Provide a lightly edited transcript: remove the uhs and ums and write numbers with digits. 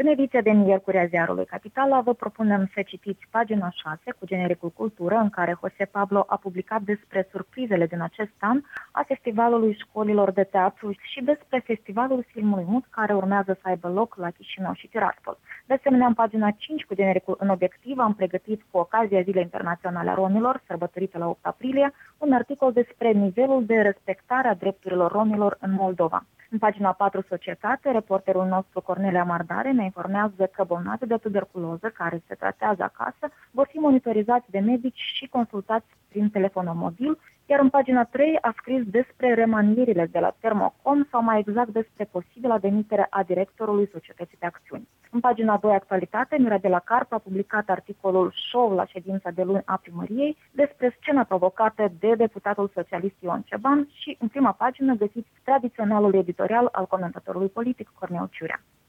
În ediția de miercuri a ziarului Capitala vă propunem să citiți pagina 6 cu genericul Cultură, în care Jose Pablo a publicat despre surprizele din acest an a Festivalului Școlilor de Teatru și despre Festivalul Filmului Mut, care urmează să aibă loc la Chișinău și Tiraspol. De asemenea, în pagina 5 cu genericul În obiectiv am pregătit cu ocazia Zilei Internaționale a Romilor, sărbătorită la 8 aprilie, un articol despre nivelul de respectare a drepturilor romilor în Moldova. În pagina 4 Societate, reporterul nostru Cornelia Mardare ne informează că bolnavi de tuberculoză care se tratează acasă vor fi monitorizați de medici și consultați prin telefon mobil, iar în pagina 3 a scris despre remanierile de la Termocom sau mai exact despre posibila demitere a directorului Societății de Acțiuni. În pagina 2 Actualitate, Miradela Carp a publicat articolul Show la ședința de luni a primăriei despre scena provocată de deputatul socialist Ion Ceban și în prima pagină găsiți tradiționalul editorial al comentatorului politic Cornel Ciurea.